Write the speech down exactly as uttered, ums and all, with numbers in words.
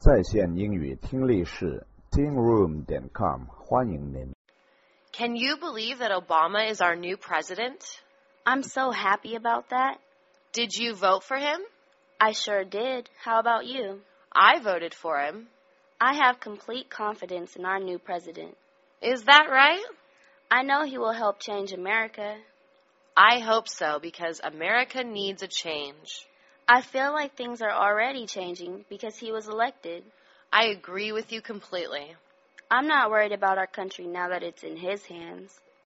在线英语听力室 teen room 点 com 欢迎您。 Can you believe that Obama is our new president? I'm so happy about that. Did you vote for him? I sure did. How about you? I voted for him. I have complete confidence in our new president. Is that right? I know he will help change America. I hope so, because America needs a change. I feel like things are already changing because he was elected. I agree with you completely. I'm not worried about our country now that it's in his hands.